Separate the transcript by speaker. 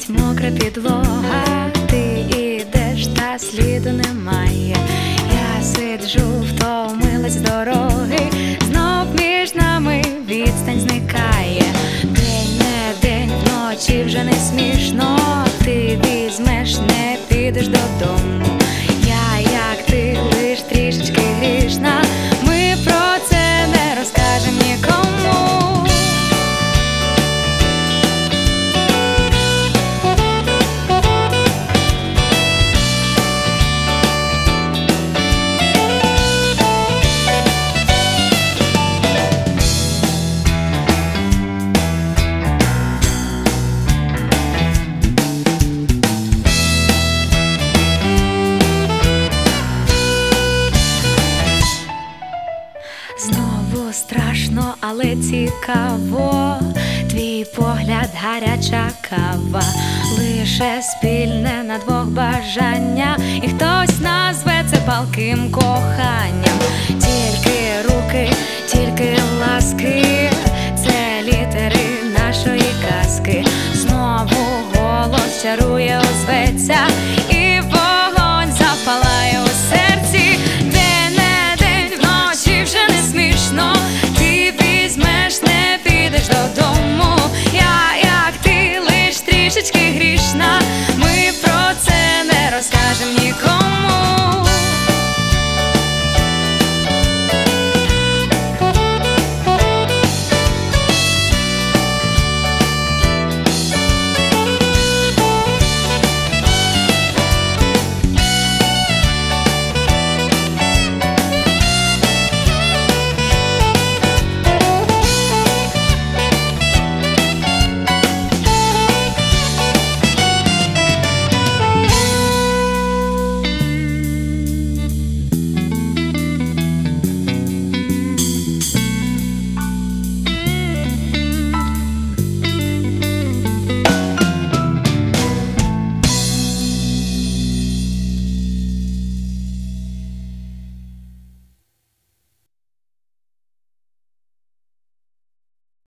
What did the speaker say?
Speaker 1: лежить мокра підлога, ти ідеш, та сліду немає. Я сиджу, втомилась з дороги, знов між нами відстань зникає. День не день, вночі вже не смішно, ти візьмеш, не підеш додому. Я, як ти, лиш трішечки грішна, ми про це не розкажем нікому. Знову страшно, але цікаво, твій погляд, гаряча кава, лише спільне на двох бажання, і хтось назве це палким коханням. Тільки руки, тільки ласки, це літери нашої казки. Знову голос чарує, озветься, і вогонь запалає у серці. Ти візьмеш, не підеш додому. Я, як ти, лиш трішечки грішна, ми про це не розкажем нікому.